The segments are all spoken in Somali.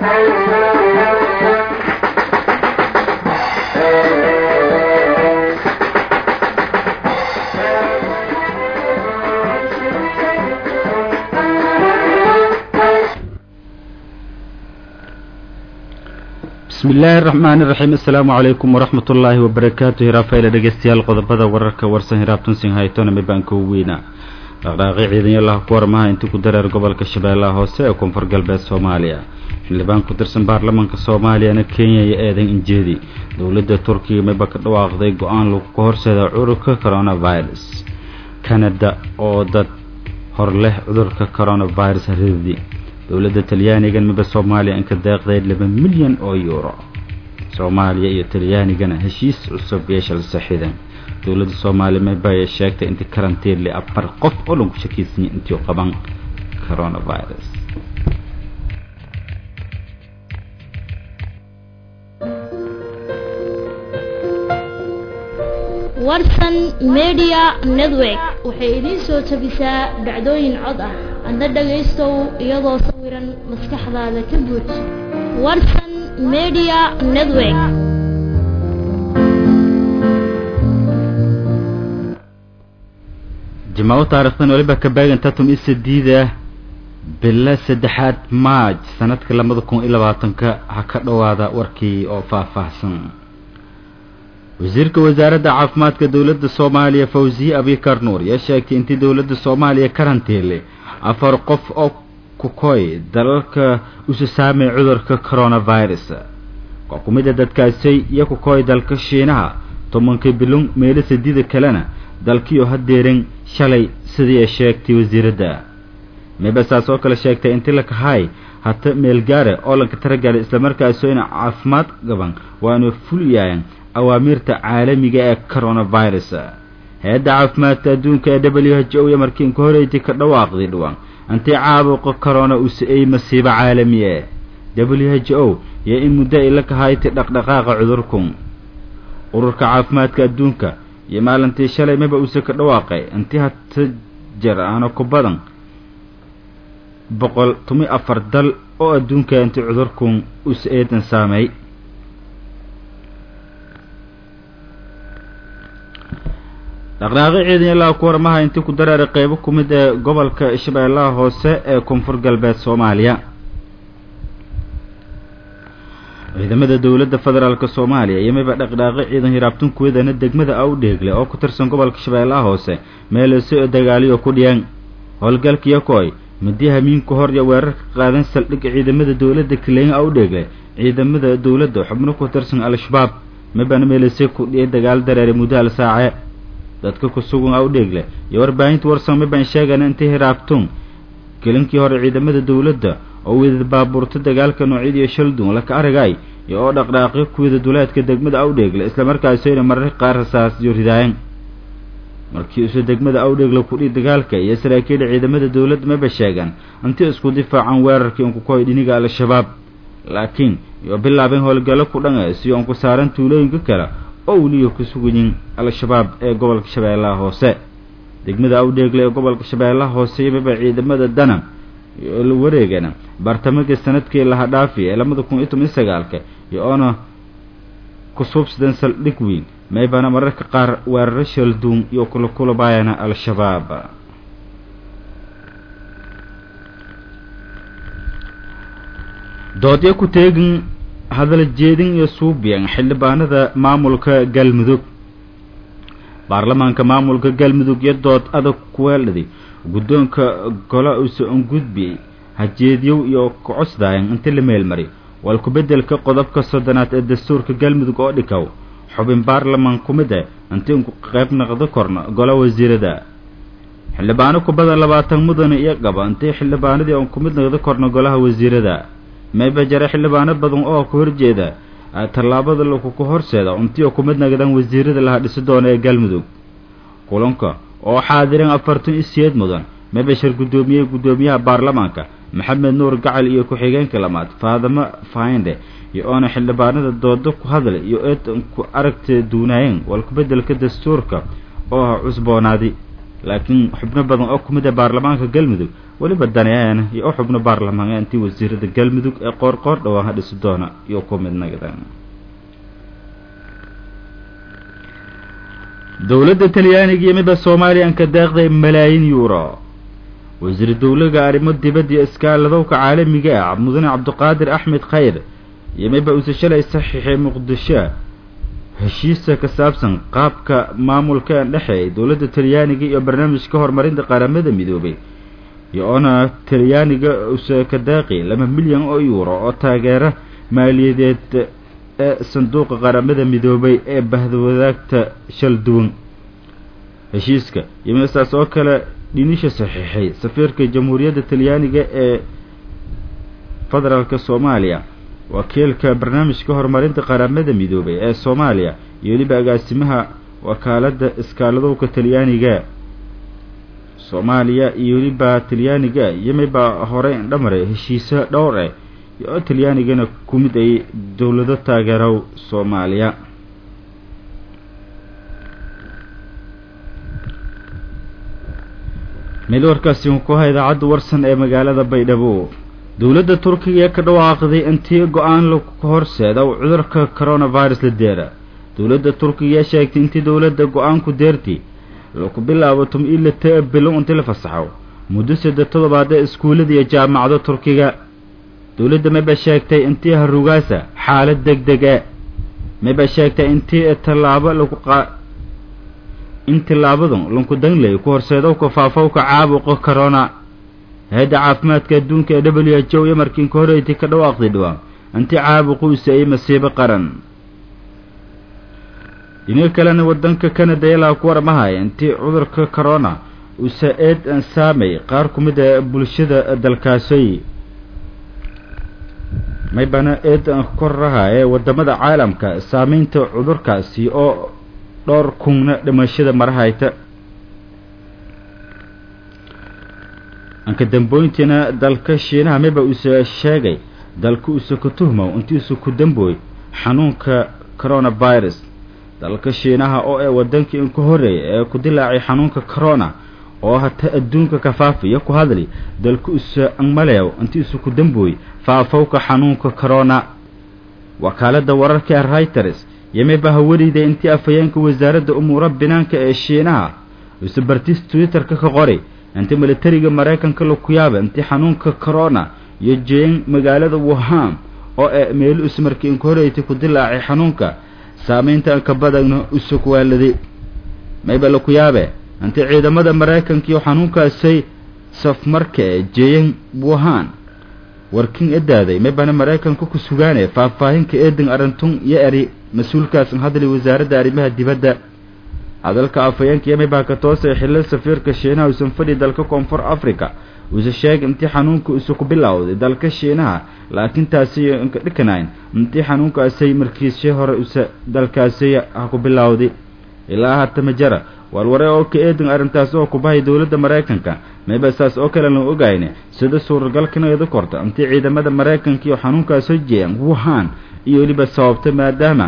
بسم الله الرحمن الرحيم. السلام عليكم ورحمة الله وبركاته. رافائل دغستيال qodobada wararka warsan hiraabtan sin haytona mibanka weena dhaqdhaqaaqi ciidan Allah ku warmaha inta ku dareer gobolka Shabeellaha Hoose ee Koonfur Galbeed Soomaaliya. xildhibaan ku tirsan baarlamaanka Soomaaliya Kenya iyo eedan injeedi dawladda Turkiga ma ka dhawaaqday go'aan lagu horseedo cudurka coronavirus. Canada oo dad hor leh cudurka coronavirus riddi dawladda Talyaaniga miba Soomaaliya in ka deeqday 2 milyan oo euro. Soomaaliya iyo Talyaaniga heshiis cusub yeeshay saxiidan. dawladda Soomaaliya ma bay sheegtay in karantiin li afar qof oo lagu shakiisnay intii qaban coronavirus. warsan media network waxay idin soo tabisaa dhacdooyin cod ah anda dhageysto iyadoo sawiran maskaxdaada ka buux warsan media network. جماعة تاريخنا ولبا كباغن تاتم إسديدة بلا سدحات ماج سنة كلام ذكون إلا باتنك هكذا وهذا وركي أو فافحسن. وزيرك وزارة عافمات دولة الصومالية فوزي أبي كارنور يشاكي انت دولة الصومالية كارنتيلي أفرقف أو كوكوي دلالك أسسامي عذرك كورونا فيروس وكميدة دادكاسي يكوكوي دلك الشينها طمانك بلون ميلس ديدة كلانا dalkiyo hadeerin shalay sidii sheegtay wasiirada meebasaas oo kale sheegtay inta la kahay hata meel gaare oo la ka taragay isla markaas oo in caafimaad gaban waanu fuliyaan awaamirta caalamiga ee coronavirus. hay'adda caafimaadka adduunka ee WHO iyo markii ka horeeyay ka dhawaaqday dhawaan intii caabuqa corona uu sii masiibo caalami ah. WHO iyo in muddo ay la kahay dhaqdhaqaaqa cudurkan ururka caafimaadka adduunka iyo maalintii shalay maba uu ka dhawaaqay intii hata jar aan ku badan 114 dal oo adduunka intii cudurkan uu seedan saamay. dhaqdhaqaaqi ciidan Allah ku warmaha intii ku dareeray qaybo kumid ee gobolka Shabeellaha Hoose ee Koonfur Galbeed Soomaaliya. ciidamada dawladda federaalka Soomaaliya iyo miba dhaqdhaqaaqi ciidan hiraabtan kuweedana degmada Awdheegle oo ku tirsan gobolka Shabeellaha Hoose meel soo dagaaliyo ku dhiyaan howlgalkii kooy madiyaha miin ku hor iyo weerar qaadan saldhig ciidamada dawladda Kenya Awdheegle ciidamada dawladda xubno ku tirsan al-shabaab mibana meel ku dhiyay dagaal dareere muddo hal saac dadka ku sugan Awdheegle iyo warbaahinta warsan miban sheegan intii hiraabtun kalinkii hore ciidamada dawladda oo wada baabuurta dagaalka noocyada shaldun la ka aragay iyo dhaqdhaqaaqyo kuwada duleedka degmada Awdheegle isla markaas ay mararka qaar rasaas yuridaayeen markii uu degmada Awdheegle ku dhig dagaalka iyo saraakiil ciidamada dawladda ma basheegan intii isku difaacan weerarkii uu ku koy dhiniga al-shabaab laakiin iyo bilaabeen howlgallo ku dhanay si uu ku saaran tuulooyinka kale oo waliyo ku sugan al-shabaab ee gobolka Shabeellaha Hoose. degmada Awdheegle ee gobolka Shabeellaha Hoose iyo ciidamada dana la wareegana bartamaha sanadkii la hadhaafay 2019 iyo ona ku subsidan saldhig weyn meebana mararka qaar weerar shaldun iyo kula baayana al-shabaab. doodyo ku teegin hadal jeedin iyo suubiyan xildhibaanada maamulka Galmudug. baarlamaanka maamulka Galmudug iyo dood adag ku weelday guddoonka gola uu gudbiyay hajeediyo iyo kocosdaayan inta la meel mari wal ku bedelka qodobka soddanaad ee dastuurka Galmudug oo dhikaw xubin baarlamaan kumida intii uu qayb noqdo korna gola wasiirada xildhibaano ku badan 20 mudane iyo qaba intii xildhibaanadii oo kumid noqdo korna golaha wasiirada meeba jara xildhibaano badan oo ku horjeeda talaabada lagu ku horseeda intii oo kumid noqdaan wasiirada la dhisi doona ee Galmudug. kulanka oo xaadiran 48 mudan mabashir gudoomiyaha baarlamaanka Maxamed Nuur Gacal iyo ku xigeenka lamaad Faadama Faayinde iyo ona xildhibaanada doodo ku hadlay iyo ku aragtay duunayeen wal ku bedelka dastuurka oo cusboonaadi laakiin xubno badan oo kumid ah baarlamaanka Galmudug waliba danayaan iyo xubno baarlamaanka intii wasiirada galmudug ee qoorqoor dhawaan hadhisi doona iyo ku mid nagdaan dawladda talyaaniga iyo midda Soomaaliya ka deeqday malaayiin euro wasiir dawladda arrimo dibadda iskaaladowka caalamiga ah mudane Cabdiqaadir Axmed Khayr iyo midba uu shalay saxiixay Muqdisho heshiiska ka saabsan qaabka maamulka dhexe dawladda talyaaniga iyo barnaamijka horumarinta qaramada midoobay iyo talyaaniga uu ka deeqay 2 milyan oo euro oo taageero maaliyadeed sanduuqa qaramada midoobay ee bahda wadaagta shal duwan heshiiska yimisaas oo kale dhinisha saxiixay safiirka jamhuuriyadda talyaaniga ee federaalka Soomaaliya wakiilka barnaamijka horumarinta qaramada midoobay ee Soomaaliya iyo waliba agaasimaha wakaalada iskaaladowka talyaaniga Soomaaliya iyo waliba talyaaniga yimiba hore dhamaray heshiisa dhowr ah iyo talyaanigana kumid ay dawladda taageero Soomaaliya meelwarkaasi ku hayda cad warsan ee magaalada Baydhabo dawladda Turkiga ka dhawaaqday intii go'aan lagu horseedo cudurka coronavirus la deera dawladda Turkiga sheegtay intii dawladda go'aan ku deertay lagu bilaabo ila taabilo intii la fasaxo muddo 3 toddobaad ee iskuulada iyo jaamacado Turkiga dawladda ma sheegtay intii harugaasa xaalad degdeg ah ma sheegtay intii talaabo lagu intilaabadon lanku danlay ku horseedo ku faafowka caabuqa corona hay'adda caafimaadka adduunka ee WHO iyo markii horeeyay ka dhawaaqday dhawaan intii caabuqu ay masiibo qaran inay kalena wadanka Canada ilaa ku warmahay intii cudurka corona uu saad saamay qaar kumid ah bulshada dalkaasay may bana koraha ee wadamada caalamka saameynta cudurkaasi oo dhowr kunna dhimashada marahayta anka damboyntina dalka Shiinaha mayba uu sheegay dalku uu ku tuhmo intii uu ku damboy xanuunka coronavirus dalka Shiinaha oo ay wadanka in ku horeeyay ee ku dilaacay xanuunka corona oo hata adduunka ka faafiyo ku hadli dalku uu maleeyo intii uu ku damboy faafowka xanuunka corona wakaalada wararka Reuters yimaba hawariday intii afayeenka wasaaradda umuura binaanka ee Shiinaha uu bartis Twitter ka qoray intii militariga Mareykanka la ku yaabay intii xanuunka corona iyo jeen magaalada Wuhan oo meel ismarkii in koreeyay ku dilaacay xanuunka saameynta ka badagno usoo waaladay mayba la ku yaabay intii ciidamada Mareykanka iyo xanuunkaasay safmarka jeen Wuhan warkin edaaday mayba Mareykanka ku sugaanay faahfaahinka eedan arintun iyo eri mas'uulkaas hadlay wasaaradda arrimaha dibadda hadalka afayeenka mayba ka toosay xilal safiirka Shiinaha oo sanfadhi dalka Koonfur Afrika uu sheegay intii xanuunku uu ku bilowday dalka Shiinaha laakiin taasi inka dhikanayn intii xanuunkaasay markiisii hore uu dalkaasi ku bilowday ilaa hata majara walware oo ka eedan arintaas oo ku bahay dawladda Mareykanka mayba saas oo kale loo ogaayna sida suuragalkana ay korto intii ciidamada Mareykanka iyo xanuunkaas soo jeeyaan Wuhan iyo waliba sababta maadaama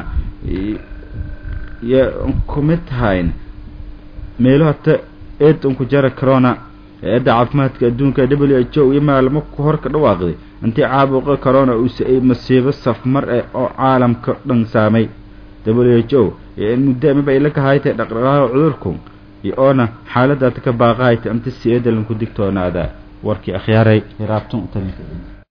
ya kumitayn meelo hata ku jara corona ee caafimaadka adduunka WHO iyo maalmo ku hor ka dhawaaqday intii caabuqa corona uu ay masiibo safmar oo caalamka dhan saamay WHO ee muddo ma bay la ka haytay dhaqdhaqaaqa cudurku iyo xaaladda ka baaqayta intii si eedalan ku digtoonaada warkii akhyaaray raabtan u talinka